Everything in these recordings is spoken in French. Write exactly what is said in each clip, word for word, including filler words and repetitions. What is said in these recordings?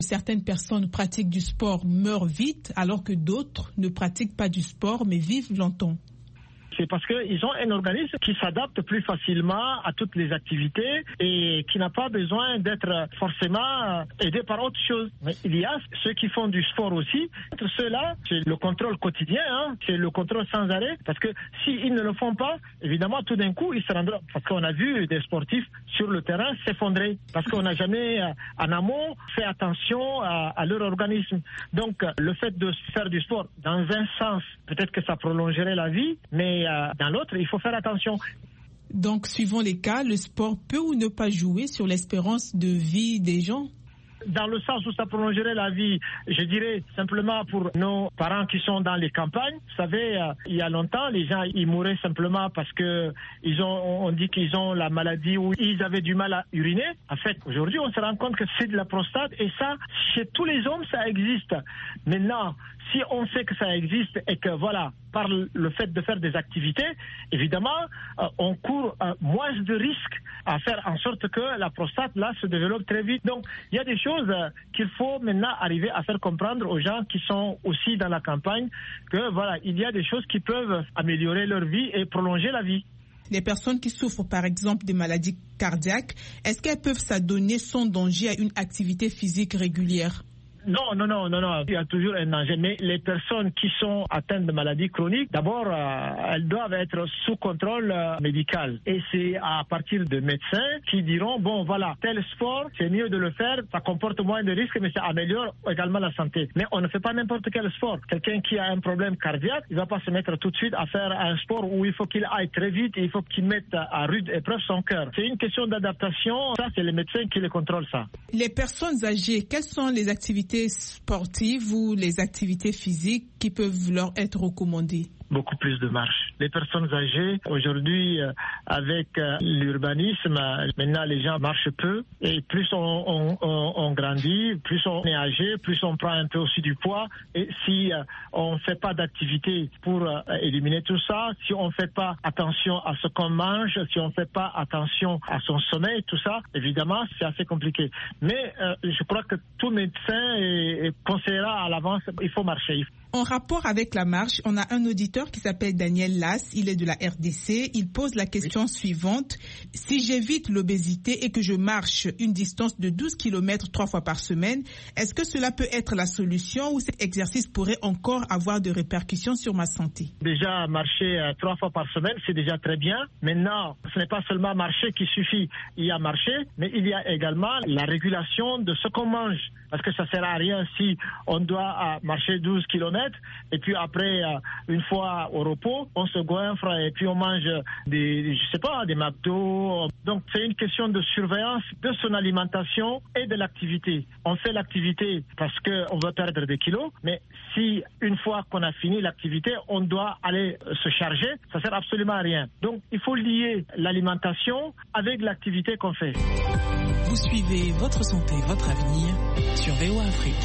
Certaines personnes pratiquent du sport, meurent vite, alors que d'autres ne pratiquent pas du sport, mais vivent longtemps. C'est parce qu'ils ont un organisme qui s'adapte plus facilement à toutes les activités et qui n'a pas besoin d'être forcément aidé par autre chose. Mais il y a ceux qui font du sport aussi. Entre ceux-là, c'est le contrôle quotidien, hein, c'est le contrôle sans arrêt. Parce que s'ils ne le font pas, évidemment, tout d'un coup, ils se rendront. Parce qu'on a vu des sportifs sur le terrain s'effondrer. Parce qu'on n'a jamais, en amont, fait attention à, à leur organisme. Donc, le fait de faire du sport, dans un sens, peut-être que ça prolongerait la vie, mais dans l'autre, il faut faire attention. Donc, suivant les cas, le sport peut ou ne pas jouer sur l'espérance de vie des gens? Dans le sens où ça prolongerait la vie, je dirais simplement pour nos parents qui sont dans les campagnes. Vous savez, euh, il y a longtemps, les gens ils mouraient simplement parce que ils ont, on dit qu'ils ont la maladie ou ils avaient du mal à uriner. En fait, aujourd'hui, on se rend compte que c'est de la prostate et ça, chez tous les hommes, ça existe. Maintenant, si on sait que ça existe et que voilà, par le fait de faire des activités, évidemment, euh, on court euh, moins de risques à faire en sorte que la prostate là se développe très vite. Donc, il y a des choses euh, qu'il faut maintenant arriver à faire comprendre aux gens qui sont aussi dans la campagne que voilà, il y a des choses qui peuvent améliorer leur vie et prolonger la vie. Les personnes qui souffrent par exemple des maladies cardiaques, est-ce qu'elles peuvent s'adonner sans danger à une activité physique régulière? Non, non, non, non, non, il y a toujours un danger. Mais les personnes qui sont atteintes de maladies chroniques, d'abord, euh, elles doivent être sous contrôle euh, médical. Et c'est à partir de médecins qui diront, bon, voilà, tel sport, c'est mieux de le faire, ça comporte moins de risques, mais ça améliore également la santé. Mais on ne fait pas n'importe quel sport. Quelqu'un qui a un problème cardiaque, il ne va pas se mettre tout de suite à faire un sport où il faut qu'il aille très vite et il faut qu'il mette à rude épreuve son cœur. C'est une question d'adaptation. Ça, c'est les médecins qui les contrôlent, ça. Les personnes âgées, quelles sont les activités sportives ou les activités physiques qui peuvent leur être recommandées? Beaucoup plus de marche. Les personnes âgées, aujourd'hui, euh, avec euh, l'urbanisme, euh, maintenant les gens marchent peu. Et plus on, on, on, on grandit, plus on est âgé, plus on prend un peu aussi du poids. Et si euh, on ne fait pas d'activité pour euh, éliminer tout ça, si on ne fait pas attention à ce qu'on mange, si on ne fait pas attention à son sommeil, tout ça, évidemment, c'est assez compliqué. Mais euh, je crois que tout médecin est, est conseillera à l'avance, il faut marcher. En rapport avec la marche, on a un auditeur qui s'appelle Daniel Lass, il est de la R D C. Il pose la question oui. suivante. Si j'évite l'obésité et que je marche une distance de douze kilomètres trois fois par semaine, est-ce que cela peut être la solution ou cet exercice pourrait encore avoir de répercussions sur ma santé? Déjà, marcher euh, trois fois par semaine, c'est déjà très bien. Maintenant, ce n'est pas seulement marcher qui suffit. Il y a marcher, mais il y a également la régulation de ce qu'on mange. Parce que ça ne sert à rien si on doit euh, marcher douze kilomètres et puis après, euh, une fois au repos, on se goinfre et puis on mange des, je sais pas, des McDo. Donc c'est une question de surveillance de son alimentation et de l'activité. On fait l'activité parce qu'on veut perdre des kilos, mais si une fois qu'on a fini l'activité, on doit aller se charger, ça ne sert absolument à rien. Donc il faut lier l'alimentation avec l'activité qu'on fait. Vous suivez Votre Santé, Votre Avenir sur V O A Afrique.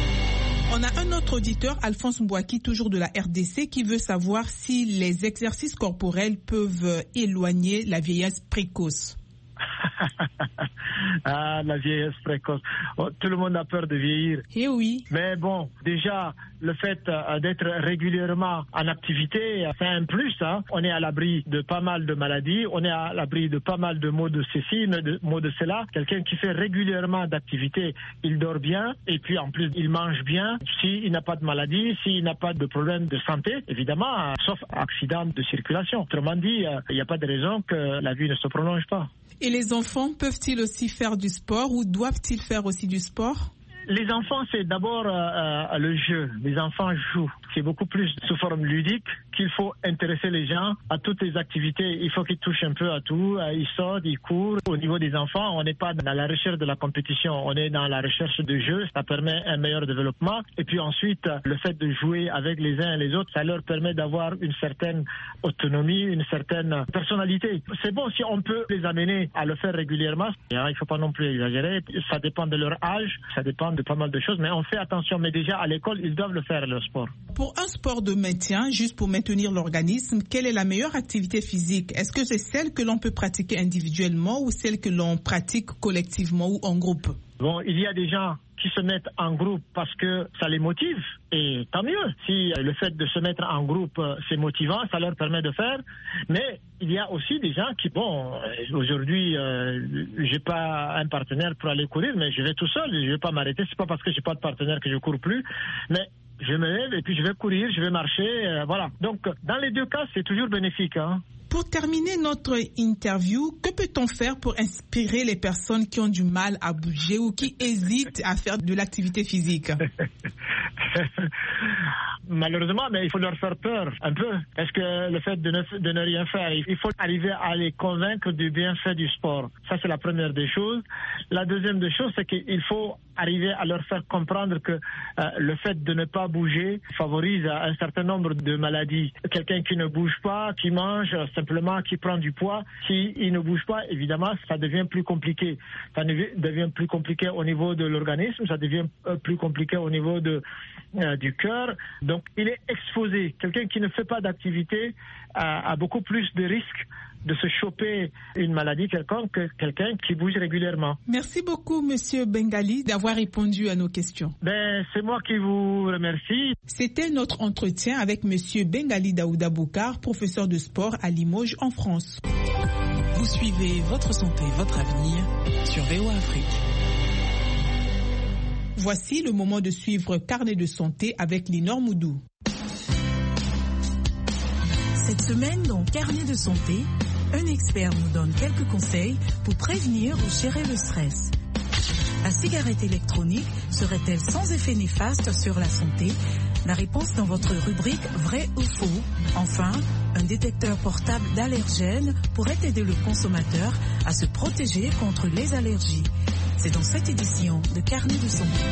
On a un autre auditeur, Alphonse Mbouaki, toujours de la R D C, qui veut savoir si les exercices corporels peuvent éloigner la vieillesse précoce. Ah, la vieillesse précoce. Oh, tout le monde a peur de vieillir. Eh oui. Mais bon, déjà, le fait euh, d'être régulièrement en activité, c'est un plus. Hein. On est à l'abri de pas mal de maladies, on est à l'abri de pas mal de maux de ceci, de maux de cela. Quelqu'un qui fait régulièrement d'activité, il dort bien et puis en plus, il mange bien. S'il n'a pas de maladie, s'il n'a pas de problème de santé, évidemment, euh, sauf accident de circulation. Autrement dit, il euh, n'y a pas de raison que la vie ne se prolonge pas. Et les enfants peuvent-ils aussi faire du sport ou doivent-ils faire aussi du sport? Les enfants, c'est d'abord euh, le jeu. Les enfants jouent. C'est beaucoup plus sous forme ludique qu'il faut intéresser les gens à toutes les activités. Il faut qu'ils touchent un peu à tout. Ils sortent, ils courent. Au niveau des enfants, on n'est pas dans la recherche de la compétition. On est dans la recherche de jeu. Ça permet un meilleur développement. Et puis ensuite, le fait de jouer avec les uns et les autres, ça leur permet d'avoir une certaine autonomie, une certaine personnalité. C'est bon si on peut les amener à le faire régulièrement. Il ne faut pas non plus exagérer. Ça dépend de leur âge. Ça dépend de pas mal de choses, mais on fait attention. Mais déjà, à l'école, ils doivent le faire, le sport. Pour un sport de maintien, juste pour maintenir l'organisme, quelle est la meilleure activité physique? Est-ce que c'est celle que l'on peut pratiquer individuellement ou celle que l'on pratique collectivement ou en groupe? Bon, il y a des gens qui se mettent en groupe parce que ça les motive, et tant mieux. Si le fait de se mettre en groupe, c'est motivant, ça leur permet de faire. Mais il y a aussi des gens qui, bon, aujourd'hui, euh, j'ai pas un partenaire pour aller courir, mais je vais tout seul, je vais pas m'arrêter. C'est pas parce que j'ai pas de partenaire que je cours plus, mais je me lève et puis je vais courir, je vais marcher, euh, voilà. Donc, dans les deux cas, c'est toujours bénéfique, hein. Pour terminer notre interview, que peut-on faire pour inspirer les personnes qui ont du mal à bouger ou qui hésitent à faire de l'activité physique? Malheureusement, mais il faut leur faire peur un peu. Parce que le fait de ne, de ne rien faire, il faut arriver à les convaincre du bienfait du sport. Ça, c'est la première des choses. La deuxième des choses, c'est qu'il faut arriver à leur faire comprendre que euh, le fait de ne pas bouger favorise un certain nombre de maladies. Quelqu'un qui ne bouge pas, qui mange simplement, qui prend du poids, s'il ne bouge pas, évidemment, ça devient plus compliqué. Ça devient plus compliqué au niveau de l'organisme, ça devient plus compliqué au niveau de, euh, du cœur. Donc, il est exposé. Quelqu'un qui ne fait pas d'activité a, a beaucoup plus de risques de se choper une maladie quelconque que quelqu'un qui bouge régulièrement. Merci beaucoup, Monsieur Bengali, d'avoir répondu à nos questions. Ben, c'est moi qui vous remercie. C'était notre entretien avec Monsieur Bengali Daouda Boukar, professeur de sport à Limoges, en France. Vous suivez Votre Santé, Votre Avenir sur V O A Afrique. Voici le moment de suivre Carnet de santé avec Linor Moudou. Cette semaine, dans Carnet de santé, un expert nous donne quelques conseils pour prévenir ou gérer le stress. La cigarette électronique serait-elle sans effet néfaste sur la santé? La réponse dans votre rubrique Vrai ou faux. Enfin, un détecteur portable d'allergènes pourrait aider le consommateur à se protéger contre les allergies. C'est dans cette édition de Carnet de santé.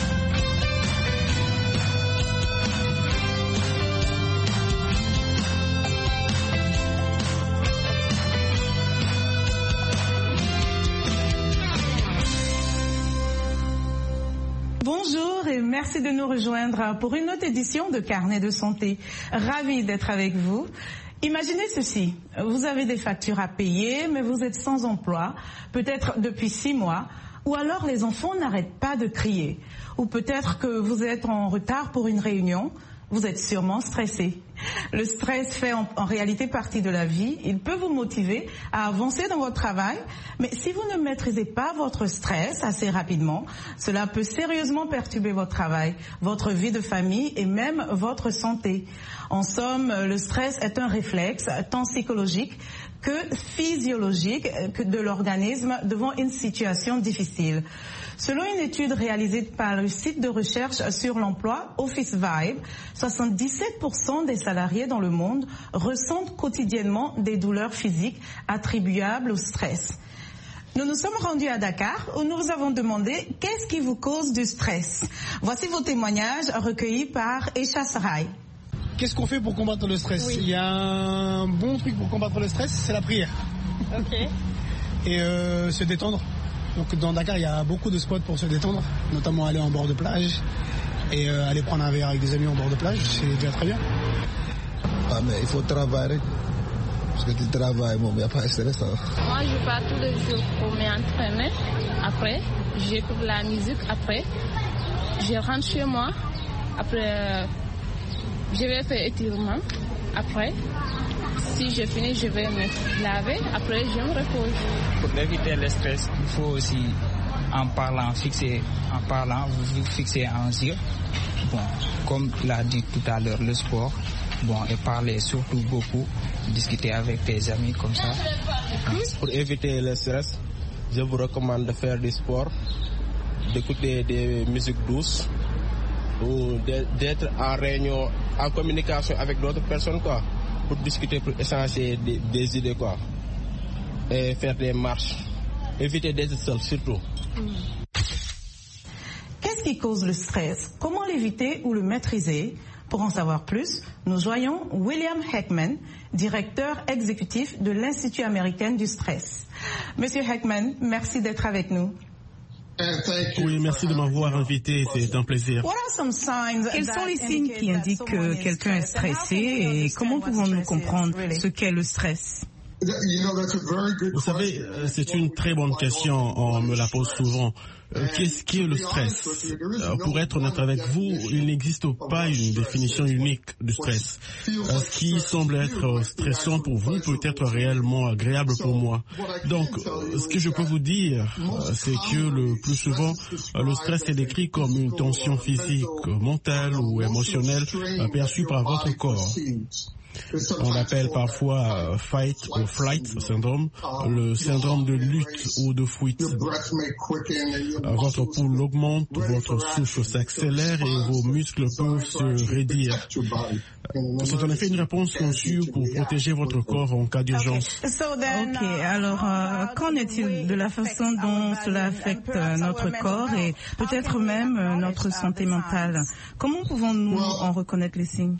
Bonjour et merci de nous rejoindre pour une autre édition de Carnet de santé. Ravi d'être avec vous. Imaginez ceci, vous avez des factures à payer, mais vous êtes sans emploi, peut-être depuis six mois, ou alors les enfants n'arrêtent pas de crier, ou peut-être que vous êtes en retard pour une réunion. Vous êtes sûrement stressé. Le stress fait en, en réalité partie de la vie. Il peut vous motiver à avancer dans votre travail, mais si vous ne maîtrisez pas votre stress assez rapidement, cela peut sérieusement perturber votre travail, votre vie de famille et même votre santé. En somme, le stress est un réflexe tant psychologique que physiologique que de l'organisme devant une situation difficile. Selon une étude réalisée par le site de recherche sur l'emploi Office Vibe, soixante-dix-sept pour cent des salariés dans le monde ressentent quotidiennement des douleurs physiques attribuables au stress. Nous nous sommes rendus à Dakar où nous vous avons demandé qu'est-ce qui vous cause du stress. Voici vos témoignages recueillis par Esha Sarai. Qu'est-ce qu'on fait pour combattre le stress? Oui. Il y a un bon truc pour combattre le stress, c'est la prière. Ok. Et euh, se détendre. Donc dans Dakar, il y a beaucoup de spots pour se détendre, notamment aller en bord de plage et euh, aller prendre un verre avec des amis en bord de plage, c'est déjà très bien. Ah mais il faut travailler, parce que tu travailles, bon, il n'y a pas de stress. Hein. Moi, je pars tous les jours pour m'entraîner. Après, j'écoute la musique. Après, je rentre chez moi. Après, je vais faire étirement. Après, si je finis, je vais me laver. Après, je me repose. Pour éviter le stress, il faut aussi, en parlant, fixer, en parlant, vous vous fixez en yeux. Bon, comme l'a dit tout à l'heure, le sport. Bon, et parler surtout beaucoup, discuter avec tes amis comme ça. Pour éviter le stress, je vous recommande de faire du sport, d'écouter des musiques douces ou d'être en réunion, en communication avec d'autres personnes, quoi, pour discuter, pour échanger des, des idées, quoi, et faire des marches. Éviter d'être seul, surtout. Qu'est-ce qui cause le stress? Comment l'éviter ou le maîtriser? Pour en savoir plus, nous joignons William Heckman, directeur exécutif de l'Institut américain du stress. Monsieur Heckman, merci d'être avec nous. Oui, merci de m'avoir invité, c'est un plaisir. Quels sont les signes qui indiquent que quelqu'un est stressé et comment pouvons-nous comprendre ce qu'est le stress? Vous savez, c'est une très bonne question, on me la pose souvent. Qu'est-ce qu'est le stress? Pour être honnête avec vous, il n'existe pas une définition unique du stress. Ce qui semble être stressant pour vous peut être réellement agréable pour moi. Donc, ce que je peux vous dire, c'est que le plus souvent, le stress est décrit comme une tension physique, mentale ou émotionnelle perçue par votre corps. On l'appelle parfois fight or flight syndrome, le syndrome de lutte ou de fuite. Votre pouls augmente, votre souffle s'accélère et vos muscles peuvent se raidir. C'est en effet une réponse conçue pour protéger votre corps en cas d'urgence. Ok, alors euh, qu'en est-il de la façon dont cela affecte euh, notre corps et peut-être même euh, notre santé mentale? Comment pouvons-nous en reconnaître les signes?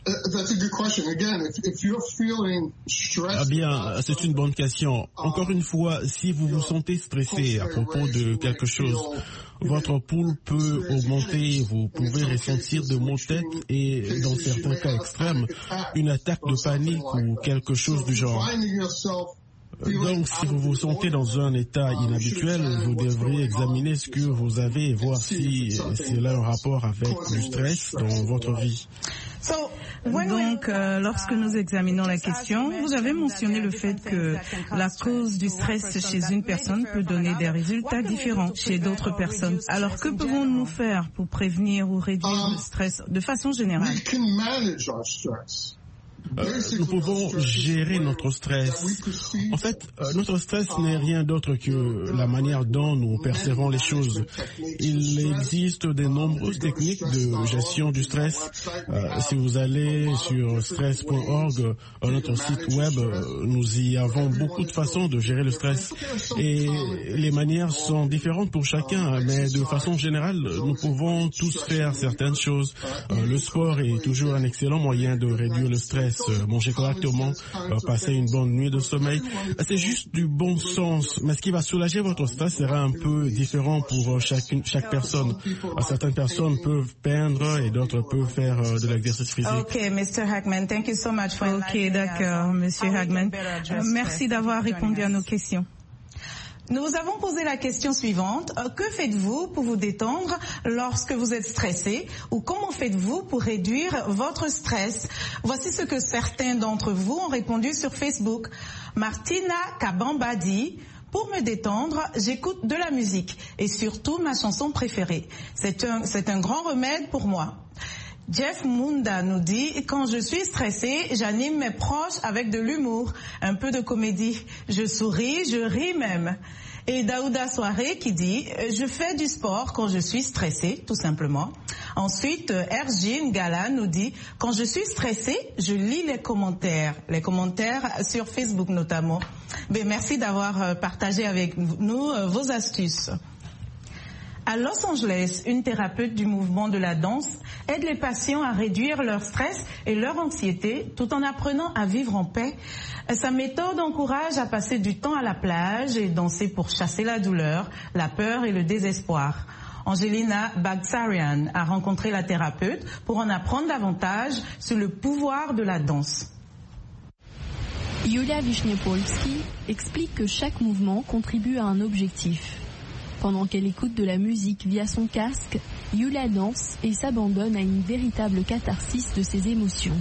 Ah bien, c'est une bonne question. Encore une fois, si vous vous sentez stressé à propos de quelque chose, votre pouls peut augmenter, vous pouvez ressentir de maux de tête et, dans certains cas extrêmes, une attaque de panique ou quelque chose du genre. Donc, si vous vous sentez dans un état inhabituel, vous devriez examiner ce que vous avez et voir si cela a un rapport avec du stress dans votre vie. Donc, euh, lorsque nous examinons la question, vous avez mentionné le fait que la cause du stress chez une personne peut donner des résultats différents chez d'autres personnes. Alors, que pouvons-nous faire pour prévenir ou réduire le stress de façon générale? Euh, nous pouvons gérer notre stress. En fait, euh, notre stress n'est rien d'autre que la manière dont nous percevons les choses. Il existe de nombreuses techniques de gestion du stress. Euh, si vous allez sur stress point org, euh, notre site web, euh, nous y avons beaucoup de façons de gérer le stress. Et les manières sont différentes pour chacun, mais de façon générale, nous pouvons tous faire certaines choses. Euh, le sport est toujours un excellent moyen de réduire le stress. Manger correctement, passer une bonne nuit de sommeil. C'est juste du bon sens. Mais ce qui va soulager votre stress sera un peu différent pour chacune, chaque personne. Certaines personnes peuvent peindre et d'autres peuvent faire de l'exercice physique. Ok, mister Hagman, thank you so much for... Ok, d'accord, Monsieur Hagman. Merci d'avoir répondu à nos questions. Nous vous avons posé la question suivante. Que faites-vous pour vous détendre lorsque vous êtes stressé? Ou comment faites-vous pour réduire votre stress? Voici ce que certains d'entre vous ont répondu sur Facebook. Martina Kabamba dit: pour me détendre, j'écoute de la musique et surtout ma chanson préférée. C'est un, c'est un grand remède pour moi. Jeff Munda nous dit: quand je suis stressé, j'anime mes proches avec de l'humour, un peu de comédie. Je souris, je ris même. Et Daouda Soirée qui dit: je fais du sport quand je suis stressé, tout simplement. Ensuite, Ergine Gala nous dit: quand je suis stressé, je lis les commentaires, les commentaires sur Facebook notamment. Mais merci d'avoir partagé avec nous vos astuces. À Los Angeles, une thérapeute du mouvement de la danse aide les patients à réduire leur stress et leur anxiété tout en apprenant à vivre en paix. Sa méthode encourage à passer du temps à la plage et danser pour chasser la douleur, la peur et le désespoir. Angelina Bagtsarian a rencontré la thérapeute pour en apprendre davantage sur le pouvoir de la danse. Yulia Vishniepolsky explique que chaque mouvement contribue à un objectif. Pendant qu'elle écoute de la musique via son casque, Yulia danse et s'abandonne à une véritable catharsis de ses émotions.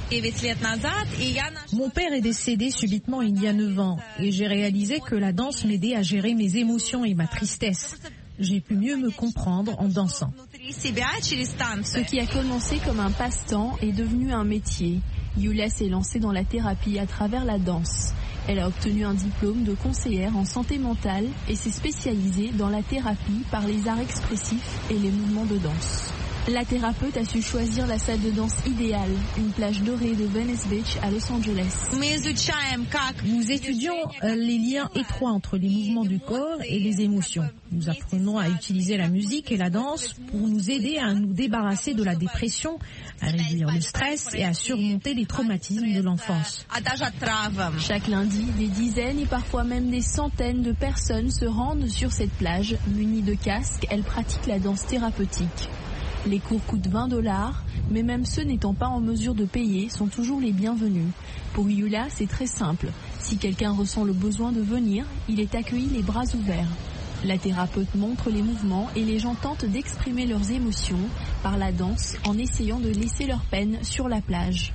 Mon père est décédé subitement il y a neuf ans et j'ai réalisé que la danse m'aidait à gérer mes émotions et ma tristesse. J'ai pu mieux me comprendre en dansant. Ce qui a commencé comme un passe-temps est devenu un métier. Yulia s'est lancée dans la thérapie à travers la danse. Elle a obtenu un diplôme de conseillère en santé mentale et s'est spécialisée dans la thérapie par les arts expressifs et les mouvements de danse. La thérapeute a su choisir la salle de danse idéale, une plage dorée de Venice Beach à Los Angeles. Nous étudions les liens étroits entre les mouvements du corps et les émotions. Nous apprenons à utiliser la musique et la danse pour nous aider à nous débarrasser de la dépression, à réduire le stress et à surmonter les traumatismes de l'enfance. Chaque lundi, des dizaines et parfois même des centaines de personnes se rendent sur cette plage. Munies de casques, elles pratiquent la danse thérapeutique. Les cours coûtent vingt dollars, mais même ceux n'étant pas en mesure de payer sont toujours les bienvenus. Pour Yulia, c'est très simple. Si quelqu'un ressent le besoin de venir, il est accueilli les bras ouverts. La thérapeute montre les mouvements et les gens tentent d'exprimer leurs émotions par la danse en essayant de laisser leur peine sur la plage.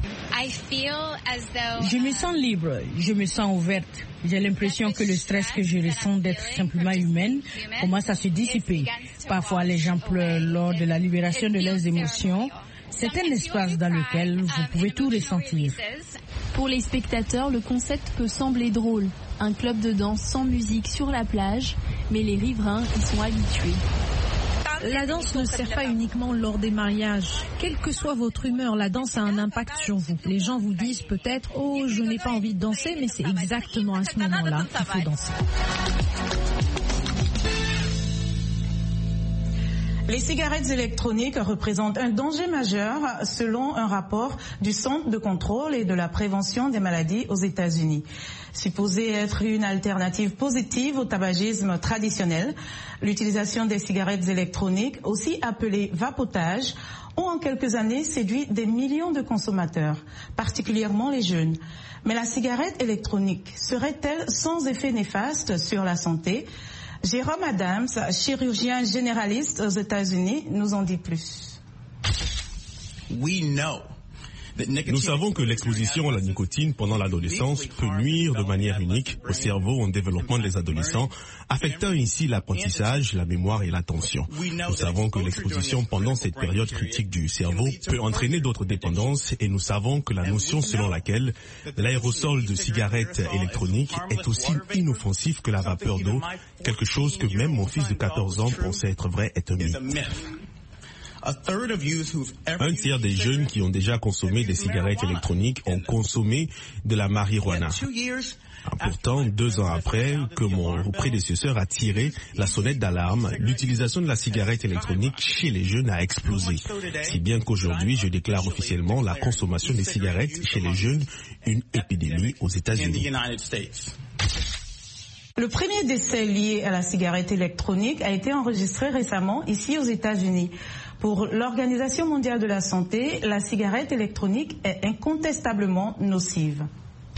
Je me sens libre, je me sens ouverte. J'ai l'impression que le stress que je ressens d'être simplement humaine commence à se dissiper. Parfois, les gens pleurent lors de la libération de leurs émotions. C'est un espace dans lequel vous pouvez tout ressentir. Pour les spectateurs, le concept peut sembler drôle. Un club de danse sans musique sur la plage, mais les riverains y sont habitués. La danse ne sert pas uniquement lors des mariages. Quelle que soit votre humeur, la danse a un impact sur vous. Les gens vous disent peut-être « Oh, je n'ai pas envie de danser », mais c'est exactement à ce moment-là qu'il faut danser. Les cigarettes électroniques représentent un danger majeur selon un rapport du Centre de contrôle et de la prévention des maladies aux États-Unis. Supposée être une alternative positive au tabagisme traditionnel, l'utilisation des cigarettes électroniques, aussi appelées vapotage, ont en quelques années séduit des millions de consommateurs, particulièrement les jeunes. Mais la cigarette électronique serait-elle sans effet néfaste sur la santé ? Jérôme Adams, chirurgien généraliste aux États-Unis, nous en dit plus. Nous savons que l'exposition à la nicotine pendant l'adolescence peut nuire de manière unique au cerveau en développement des adolescents, affectant ainsi l'apprentissage, la mémoire et l'attention. Nous savons que l'exposition pendant cette période critique du cerveau peut entraîner d'autres dépendances et nous savons que la notion selon laquelle l'aérosol de cigarette électronique est aussi inoffensif que la vapeur d'eau, quelque chose que même mon fils de quatorze ans pensait être vrai, est un mythe. Un tiers des jeunes qui ont déjà consommé des cigarettes électroniques ont consommé de la marijuana. Pourtant, deux ans après que mon prédécesseur a tiré la sonnette d'alarme, l'utilisation de la cigarette électronique chez les jeunes a explosé. Si bien qu'aujourd'hui, je déclare officiellement la consommation des cigarettes chez les jeunes une épidémie aux États-Unis. Le premier décès lié à la cigarette électronique a été enregistré récemment ici aux États-Unis. Pour l'Organisation mondiale de la santé, la cigarette électronique est incontestablement nocive.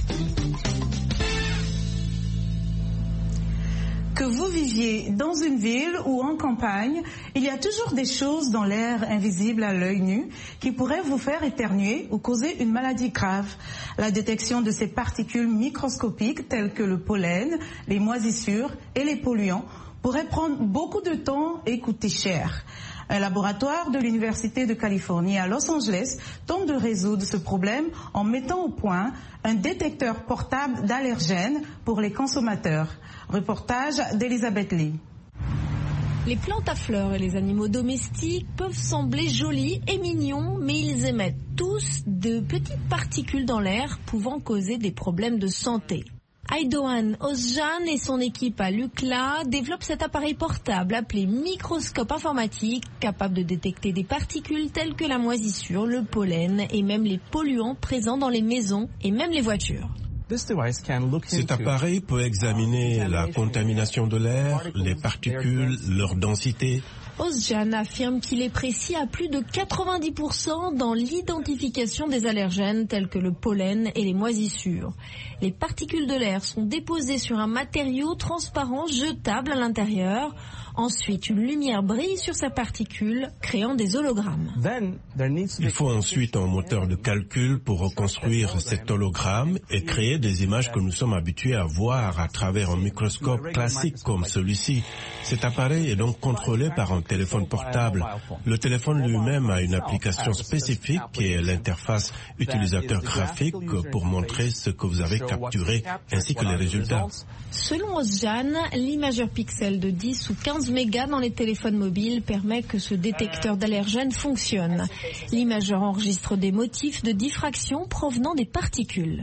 Que vous viviez dans une ville ou en campagne, il y a toujours des choses dans l'air invisible à l'œil nu qui pourraient vous faire éternuer ou causer une maladie grave. La détection de ces particules microscopiques telles que le pollen, les moisissures et les polluants pourrait prendre beaucoup de temps et coûter cher. Un laboratoire de l'Université de Californie à Los Angeles tente de résoudre ce problème en mettant au point un détecteur portable d'allergènes pour les consommateurs. Reportage d'Elisabeth Lee. Les plantes à fleurs et les animaux domestiques peuvent sembler jolis et mignons, mais ils émettent tous de petites particules dans l'air pouvant causer des problèmes de santé. Aydoğan Özcan et son équipe à l'U C L A développent cet appareil portable appelé microscope informatique, capable de détecter des particules telles que la moisissure, le pollen et même les polluants présents dans les maisons et même les voitures. Cet appareil peut examiner la contamination de l'air, les particules, leur densité. Özcan affirme qu'il est précis à plus de quatre-vingt-dix pour cent dans l'identification des allergènes tels que le pollen et les moisissures. Les particules de l'air sont déposées sur un matériau transparent jetable à l'intérieur. Ensuite, une lumière brille sur ces particules, créant des hologrammes. Il faut ensuite un moteur de calcul pour reconstruire cet hologramme et créer des images que nous sommes habitués à voir à travers un microscope classique comme celui-ci. Cet appareil est donc contrôlé par un téléphone portable. Le téléphone lui-même a une application spécifique qui est l'interface utilisateur graphique pour montrer ce que vous avez capturé ainsi que les résultats. Selon Özcan, l'imageur pixel de dix ou quinze mégas dans les téléphones mobiles permet que ce détecteur d'allergènes fonctionne. L'imageur enregistre des motifs de diffraction provenant des particules.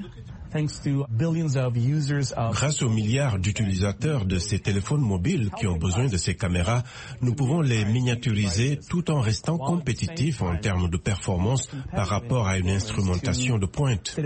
Grâce aux milliards d'utilisateurs de ces téléphones mobiles qui ont besoin de ces caméras, nous pouvons les miniaturiser tout en restant compétitifs en termes de performance par rapport à une instrumentation de pointe.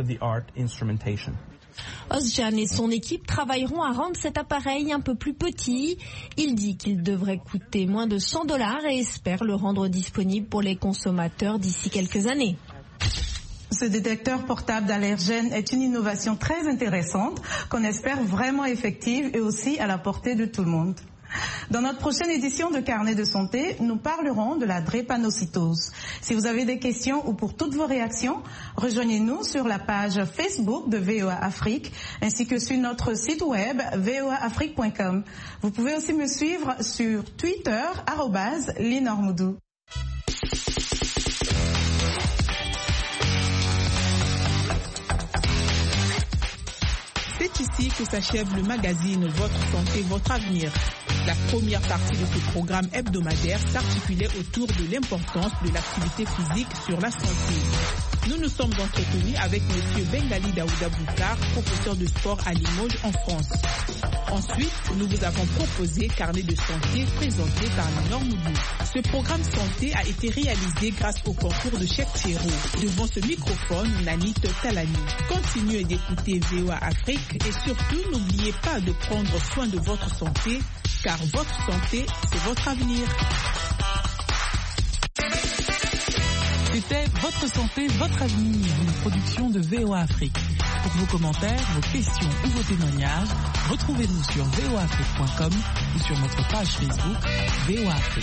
Özcan et son équipe travailleront à rendre cet appareil un peu plus petit. Il dit qu'il devrait coûter moins de cent dollars et espère le rendre disponible pour les consommateurs d'ici quelques années. Ce détecteur portable d'allergènes est une innovation très intéressante qu'on espère vraiment effective et aussi à la portée de tout le monde. Dans notre prochaine édition de Carnet de santé, nous parlerons de la drépanocytose. Si vous avez des questions ou pour toutes vos réactions, rejoignez-nous sur la page Facebook de V O A Afrique ainsi que sur notre site web v o a afrique point com. Vous pouvez aussi me suivre sur Twitter arobase linormoudou. C'est ici que s'achève le magazine Votre Santé, Votre Avenir. La première partie de ce programme hebdomadaire s'articulait autour de l'importance de l'activité physique sur la santé. Nous nous sommes entretenus avec M. Bengali Daouda Boukar, professeur de sport à Limoges en France. Ensuite, nous vous avons proposé Carnet de santé présenté par Linor Moudou. Ce programme santé a été réalisé grâce au concours de Cheikh Thierry. Devant ce microphone, Nanit Talani. Continuez d'écouter V O A Afrique et surtout n'oubliez pas de prendre soin de votre santé, car votre santé, c'est votre avenir. C'était Votre santé, votre avenir, une production de V O A Afrique. Pour vos commentaires, vos questions ou vos témoignages, retrouvez-nous sur v o a afrique point com ou sur notre page Facebook V O A Afrique.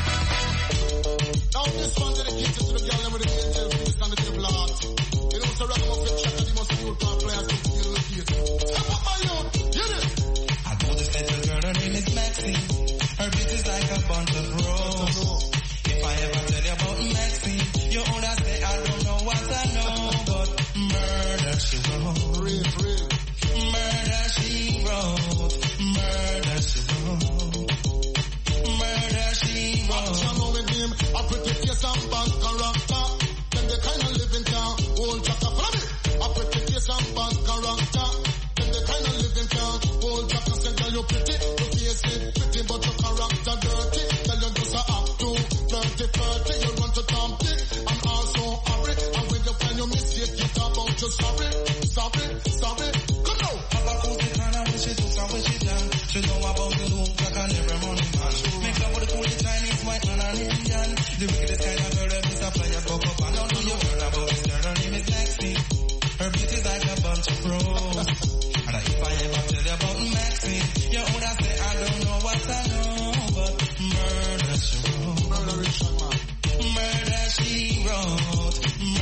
Her bitch is like a bunch of bros. If I ever tell you about Maxine, you would have say I don't know what I know, but murder she wrote, real, real. Murder she wrote, murder she wrote, murder she wrote. I know with him, I pretty face and bad character. Then the kind of living town, old chapter for me. I pretty face and bad character. Then the kind of living town, old chapter said, girl you pretty, you face it pretty, but your character dirty. Tell you just a act too thirty, thirty. You run to Tom Dick and also hurry. And when you find your mistake, you talk about your sorry, sorry, sorry. Come now. Have a cool kind of when she do some when she done. She know about the loop like an every morning man. Make love with the cool Chinese, white man and Indian. The wickedest kind of girl that Mister Players go up and down. You heard about this girl, her name is Maxine. Her beauty's like a bunch of pros. And if I ever tell you about Maxine, you would have say I don't know what I know, but murder she wrote, murder she wrote, murder she wrote,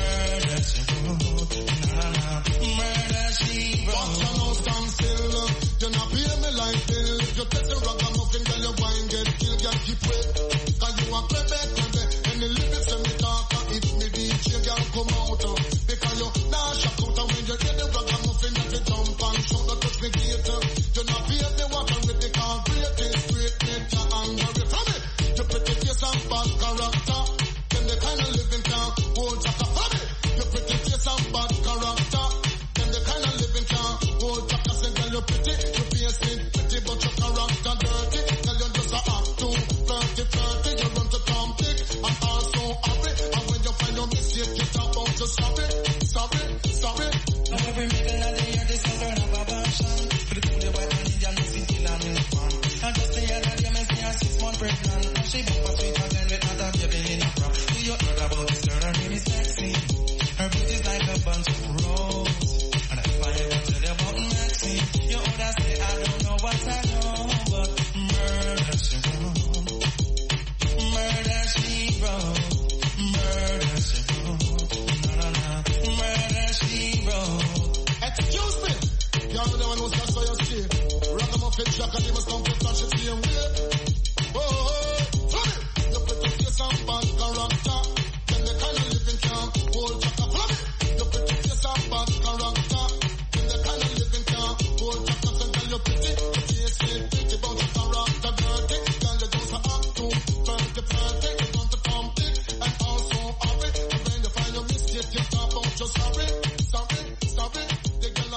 na na na, murder she wrote. Watch your mouth stand still, you not pay me like bill. You take the ragamuffin, girl you wine get killed, girl keep wet. Cause you a crebe, crebe, any lyrics and me talk, if me D J girl come out, because you nah shock out, and when you hear the ragamuffin, that you jump and shout, that touch me gate. You not pay me water with the concrete, straight nature angry from it. You pretty face and bad character, then the kind of living town, old chapter from it. You pretty face and bad character, then the kind of living town, old chapter say, girl you pretty, you face it pretty, but your character dirty. Girl you just a act too thirty, thirty. You run to Tom Dick and also hurry. And when you find your mistake, you talk about your sorry, sorry, sorry. Now every middle of the year, this is turn up a passion. For the cool white man, Indian, no city, and in the fun. And just the other day, me see her six months pregnant. Now she bump a sweet again with not a baby in a crop. Do you heard about this girl? Her name is Maxine. Her beauty's like a bunch of roses. And if I ever tell you about Maxine, you would have say I don't know what I know, but murder she wrote, murder she wrote, murder she wrote, na na na, murder she wrote. Excuse me, y'all know one was just so you see. Ragamuffin Jack and he must come to touch it same way. Oh, funny, you put your face on bad character, then the kind of living can hold chapter. Funny, you put your face on bad character, then the kind of living can hold chapter. So girl you pretty, you face it pretty, but your character dirty. Girl you just a act too thirty, thirty. You run to Tom Dick and also hurry. And when you find your mistake, you talk about your sorry, sorry, sorry. The girl a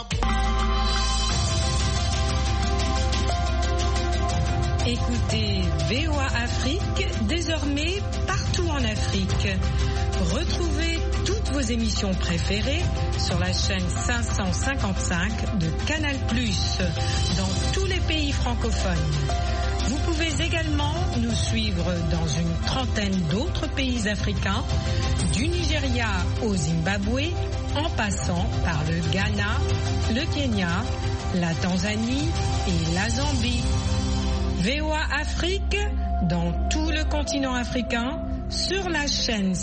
Écoutez V O A Afrique, désormais partout en Afrique. Retrouvez toutes vos émissions préférées sur la chaîne cinq cent cinquante-cinq de Canal plus, dans tous les pays francophones. Vous pouvez également nous suivre dans une trentaine d'autres pays africains, du Nigeria au Zimbabwe, en passant par le Ghana, le Kenya, la Tanzanie et la Zambie. V O A Afrique dans tout le continent africain sur la chaîne